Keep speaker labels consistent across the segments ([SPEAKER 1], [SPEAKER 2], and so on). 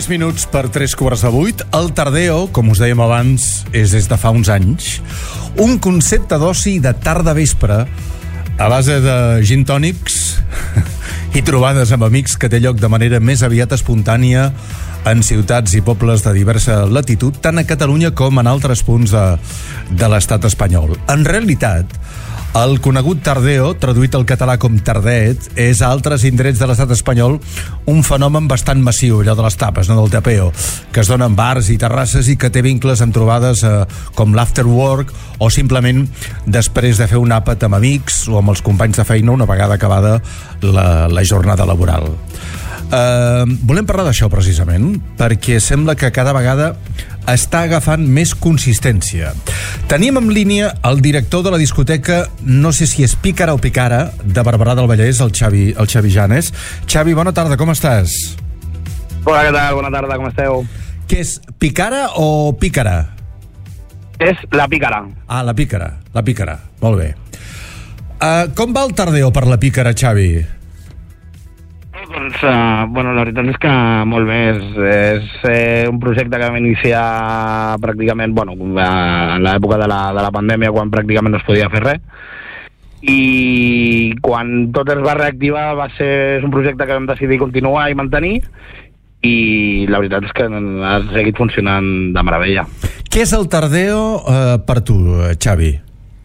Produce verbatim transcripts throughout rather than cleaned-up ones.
[SPEAKER 1] Tres minuts per tres quarts de vuit. El Tardeo, com us dèiem abans, és des de fa uns anys un concepte d'oci de tarda-vespre a base de gin tònics i trobades amb amics que té lloc de manera més aviat espontània en ciutats i pobles de diversa latitud, tant a Catalunya com en altres punts de, de l'estat espanyol. En realitat, el conegut Tardeo, traduït al català com Tardet, és a altres indrets de l'estat espanyol un fenomen bastant massiu, allò de les tapes, no, del tapeo, que es dona en bars i terrasses i que té vincles amb trobades eh, com l'after work o simplement després de fer un àpat amb amics o amb els companys de feina una vegada acabada la, la jornada laboral. Uh, volem parlar d'això precisament perquè sembla que cada vegada està agafant més consistència. Tenim en línia el director de la discoteca, no sé si és Pícara o Picara, de Barberà del Vallès, el Xavi, el Xavi Janes. Xavi, bona tarda, com estàs?
[SPEAKER 2] Hola, què tal? Bona tarda, com esteu?
[SPEAKER 1] Què és, Picara o Pícara?
[SPEAKER 2] És la Pícara.
[SPEAKER 1] Ah, la Pícara, la Pícara, molt bé. Uh, com va el Tardeo per la Pícara, Xavi?
[SPEAKER 2] Doncs, uh, bueno, la veritat és que molt bé. És, és eh, un projecte que vam iniciar pràcticament, bueno, en l'època de, la, de la pandèmia, quan pràcticament no es podia fer res. I quan tot es va reactivar va ser és un projecte que vam decidir continuar i mantenir, i la veritat és que ha seguit funcionant de meravella.
[SPEAKER 1] Què és el Tardeo eh, per tu, Xavi?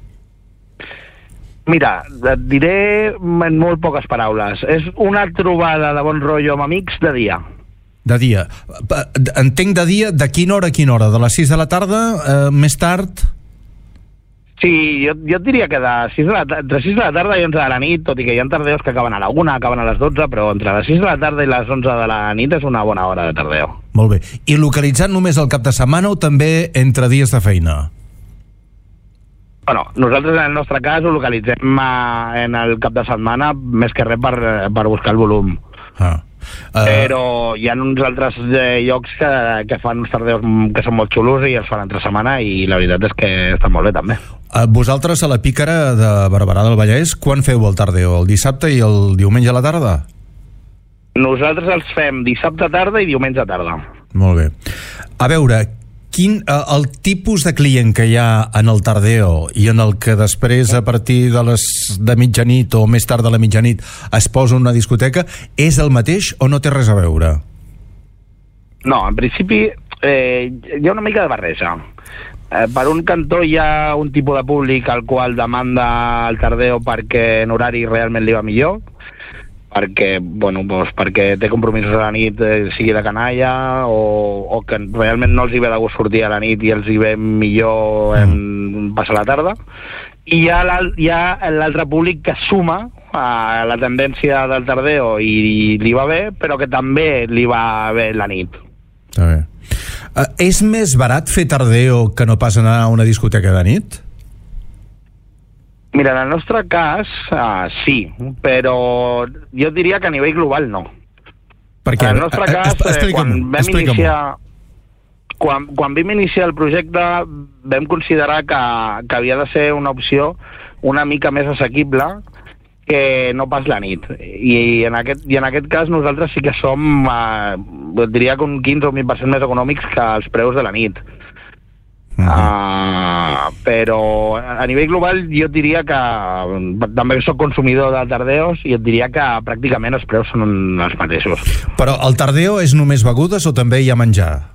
[SPEAKER 2] Mira, et diré en molt poques paraules. És una trobada de bon rotllo amb amics de dia.
[SPEAKER 1] De dia. Entenc de dia, de quina hora a quina hora? De les sis de la tarda? Eh, més tard?
[SPEAKER 2] Sí, jo, jo et diria que de sis de la, entre sis de la tarda i onze de la nit, tot i que hi ha tardeos que acaben a la una, acaben a les dotze, però entre les sis de la tarda i les onze de la nit és una bona hora de tardeo.
[SPEAKER 1] Molt bé. I localitzat només el cap de setmana o també entre dies de feina?
[SPEAKER 2] Bueno, nosaltres en el nostre cas ho localitzem en el cap de setmana, més que res per, per buscar el volum.
[SPEAKER 1] Ah. Uh...
[SPEAKER 2] Però hi ha uns altres eh, llocs que, que fan uns tardeos que són molt xulos i els fan entre setmana, i la veritat és que està molt bé també.
[SPEAKER 1] Uh, vosaltres a la Pícara de Barberà del Vallès, quan feu el tardeo? El dissabte i el diumenge a la tarda?
[SPEAKER 2] Nosaltres els fem dissabte tarda i diumenge tarda.
[SPEAKER 1] Molt bé. A veure, quin, uh, el tipus de client que hi ha en el tardeo i en el que després a partir de les de mitjanit o més tard de la mitjanit es posa una discoteca, és el mateix o no té res a veure?
[SPEAKER 2] No, en principi eh, hi ha una mica de barreja. Eh, per un cantó hi ha un tipus de públic al qual demanda el tardeo perquè en horari realment li va millor, perquè, bueno, doncs perquè té compromisos a la nit, eh, sigui de canalla o, o que realment no els hi ve de gust sortir a la nit i els hi ve millor en passar la tarda. I hi ha l'altre públic que suma a la tendència del tardeo i, i li va bé, però que també li va bé la nit.
[SPEAKER 1] Està bé. Uh, és més barat fer tardeo que no pas anar a una discoteca de nit?
[SPEAKER 2] Mira, en el nostre cas, uh, sí, però jo diria que a nivell global no.
[SPEAKER 1] Per què?
[SPEAKER 2] En el nostre cas, eh, quan vam iniciar... Quan, quan vam iniciar el projecte vam considerar que, que havia de ser una opció una mica més assequible que no pas la nit. I en aquest, i en aquest cas nosaltres sí que som, eh, diria que un quinze o vint per cent més econòmics que els preus de la nit. Uh -huh. uh, però a nivell global jo et diria que també soc consumidor de tardeos i et diria que pràcticament els preus són els mateixos.
[SPEAKER 1] Però el tardeo és només begudes o també hi ha menjar?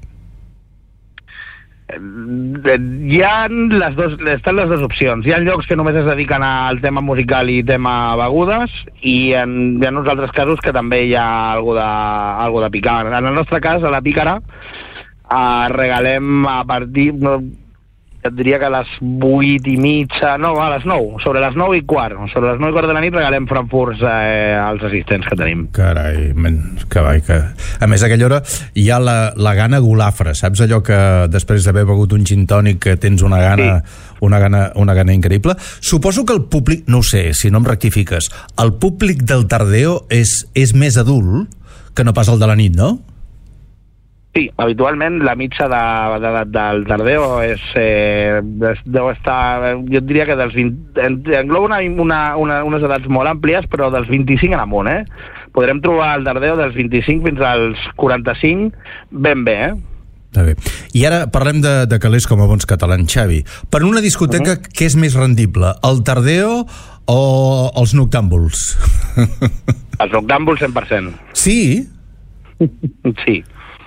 [SPEAKER 2] Hi ha les dos, estan les dues opcions. Hi ha llocs que només es dediquen al tema musical i tema begudes, i en, hi ha uns altres casos que també hi ha algo de, algo de picar. En el nostre cas, a la Pícara, Uh, regalem a partir, no, et diria que a les vuit i mitja, no, a les nou, sobre les nou i quart, sobre les nou i quart de la nit regalem frankfurts eh, als assistents que tenim.
[SPEAKER 1] Carai, men, que vai, que... A més, a aquella hora hi ha la, la gana golafra, saps allò que després d'haver begut un gin tònic que tens una gana, sí. una gana, una gana increïble? Suposo que el públic, no ho sé, si no em rectifiques, el públic del tardeo és, és més adult que no pas el de la nit, no?
[SPEAKER 2] Sí, habitualment la mitja de, de, de, del tardeo és, eh, deu estar, jo diria que dels vint, engloba una, una, una, unes edats molt àmplies, però dels vint-i-cinc en amunt, eh? podrem trobar el Tardeo dels vint-i-cinc fins als quaranta-cinc ben bé, eh?
[SPEAKER 1] Està bé. I ara parlem de, de calés com a bons catalans, Xavi. Per una discoteca, uh-huh. què és més rendible, el Tardeo o els noctàmbuls?
[SPEAKER 2] Els noctàmbuls cent per cent.
[SPEAKER 1] Sí?
[SPEAKER 2] Sí.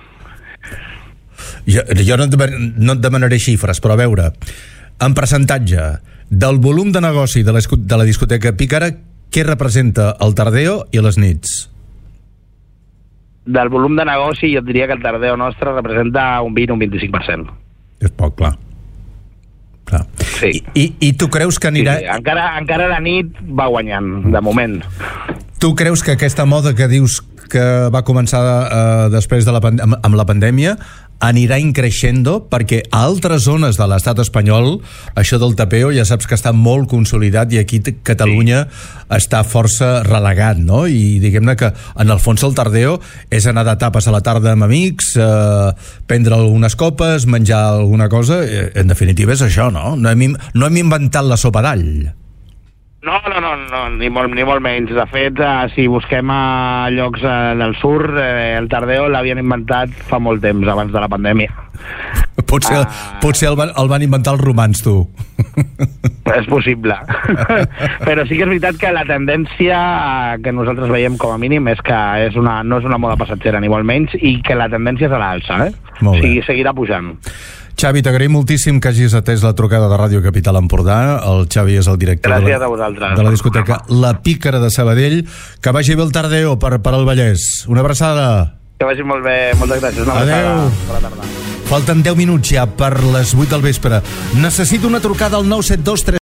[SPEAKER 1] Jo, jo no, et deman, no et demanaré xifres, però a veure, en percentatge del volum de negoci de la, de la discoteca Pícara, què representa el Tardeo i les nits?
[SPEAKER 2] Del volum de negoci, jo diria que el Tardeo nostre representa un vint o un vint-i-cinc per cent.
[SPEAKER 1] És poc, clar. clar.
[SPEAKER 2] Sí.
[SPEAKER 1] I, i, I tu creus que anirà...
[SPEAKER 2] Sí, sí. Encara, encara la nit va guanyant, de moment.
[SPEAKER 1] Tu creus que aquesta moda que dius que va començar eh, després de la amb, amb la pandèmia anirà increixendo, perquè a altres zones de l'estat espanyol això del tapeo ja saps que està molt consolidat i aquí Catalunya sí. està força relegat, no? I diguem-ne que en el fons el Tardeo és anar de tapes a la tarda amb amics, eh, prendre algunes copes, menjar alguna cosa, eh, en definitiva és això, no? No hem, no hem inventat la sopa d'all.
[SPEAKER 2] No, no, no, no ni, molt, ni molt menys. De fet, eh, si busquem a llocs eh, del sur, eh, el Tardeo l'havien inventat fa molt temps, abans de la pandèmia.
[SPEAKER 1] Potser, uh, potser el, van, el van inventar els romans, tu.
[SPEAKER 2] És possible. Però sí que és veritat que la tendència eh, que nosaltres veiem com a mínim és que és una, no és una moda passatgera, ni molt menys, i que la tendència és a l'alça, eh?
[SPEAKER 1] Molt bé.
[SPEAKER 2] O sigui, seguirà pujant.
[SPEAKER 1] Xavi, t'agraïm moltíssim que hagis atès la trucada de Ràdio Capital Empordà. El Xavi és el director de la, de la discoteca La Pícara de Sabadell. Que vagi bé el Tardeo per, per al Vallès. Una abraçada.
[SPEAKER 2] Que vagi molt bé, moltes gràcies. Una
[SPEAKER 1] Adéu.
[SPEAKER 2] Bona tarda.
[SPEAKER 1] Falten deu minuts ja per les vuit del vespre. Necessito una trucada al nou set dos tres